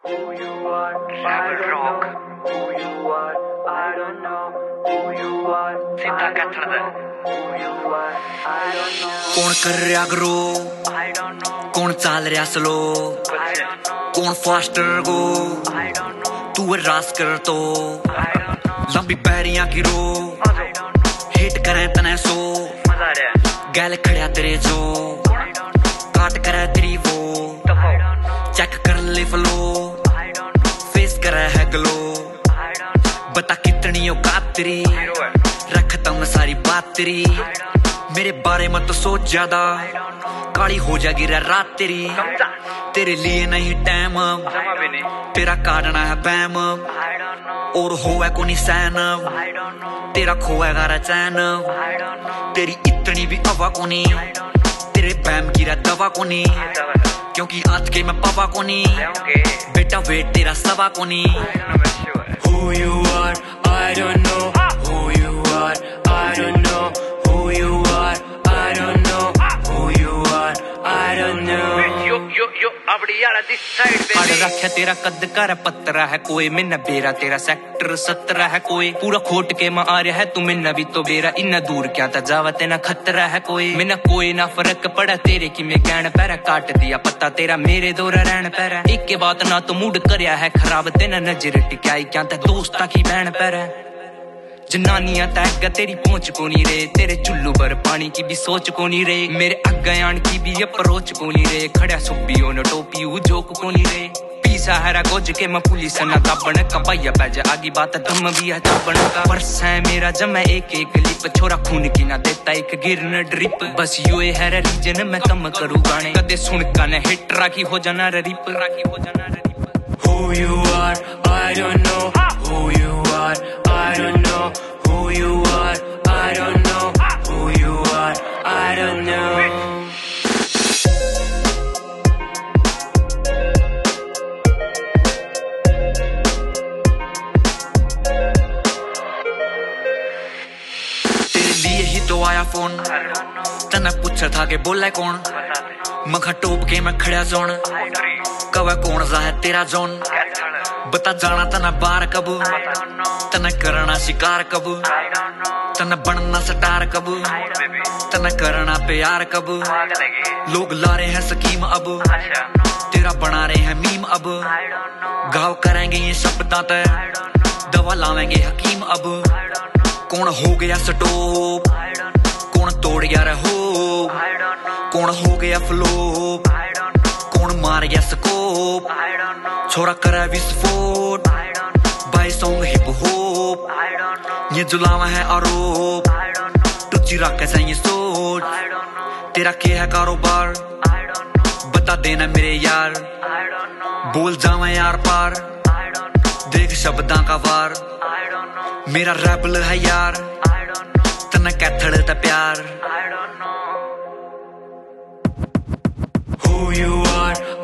Who you are, I don't know. Who you are, I don't know. Who you are, I don't know. Who you are, I don't know. कौन कर रहा grow, I don't know. कौन चाल रहा slow, I don't know. कौन faster go, I don't know. तू रास कर तो I don't know. लंबी पैरियां की रो, I don't know. हिट करे तने सो मजा आ रहा है. गैल खड़ा तेरे जो I don't know. काट करे तेरी वो I don't know. चेक कर ले flow I don't know. Face करे है ग्लो I don't know. बता कितनी औकात तेरी रखता मैं सारी बात तेरी मेरे बारे में तो सोच ज्यादा काली हो जाएगी रात तेरी तेरे लिए नहीं टाइम तेरा काटना है बैम और होए को नहीं सहन तेरा खोएगा रा चैन तेरी इतनी भी हवा को नहीं तेरे बैम की रा दवा को नहीं क्योंकि आज के मैं पापा को नहीं बेटा वेट तेरा सवा को नहीं Who you are, I don't know. Who you are, I don't know. Who you are, I don't know. Who you are, I don't know. अड़ रखा तेरा कद कर पत्रा है कोई मिन्न बेरा तेरा सेक्टर 17 है कोई पूरा खोट के मैं आ रहा है तू मिन्न भी तो बेरा इन्ना दूर क्या था जावत ना खतरा है कोई मिन्न कोई ना फर्क पड़ा तेरे की मैं कहन पैरा काट दिया पत्ता तेरा मेरे दोरा रहन पैरा एक के बात ना तो मूड करया है खराब तेना नजर टिकाई क्या था दोस्ता की बहन पैरा जनानियां तैग तेरी पहुंच को नहीं रे तेरे चुल्लू पर पानी की भी सोच को नहीं रे मेरे अग्गे आन की भी अप्रोच को नहीं रे खड़ा सुबियो न टोपी जोक को नहीं रे पीसा हरा गोज के मैं पुलिस ना दाबण का भैया पैज आगी बात तुम भी है चाबण का पर्स है मेरा जब मैं एक लिप छोरा खून की ना देता एक गिरन ड्रिप बस यो है रीजन मैं कम करूँ गाने कदे सुन का न हिट राखी हो जाना रिप राखी हो जाना रिप Who you are, I don't know. Who you are, I don't know. Who you are, I don't know. Who you are, I don't know. तेरे लिए ही तो आया फोन तना पूछा था के बोला कौन मखा टोप के मैं खड़ा जोन कवा कौन सा है तेरा जोन बता जाना तना बार कब तना करना शिकार कब तना बनना स्टार कब तना करना प्यार कब लोग ला रहे हैं स्कीम अब तेरा बना रहे हैं मीम अब गाँव करेंगे ये शब्दां तय दवा लावेंगे हकीम अब कौन हो गया स्टॉप कौन तोड़ गया रहो कौन हो गया फ्लोप कौन मार गया स्कोप छोरा करा विस्फोट बाई सॉन्ग हिप होप ये जुलावा है आरोप टुच्ची रख ऐसा ये सोच तेरा क्या है कारोबार बता देना मेरे यार बोल जावा यार पार देख शब्दां का वार मेरा रैपल है यार तना कैथड़ दा प्यार Who you are,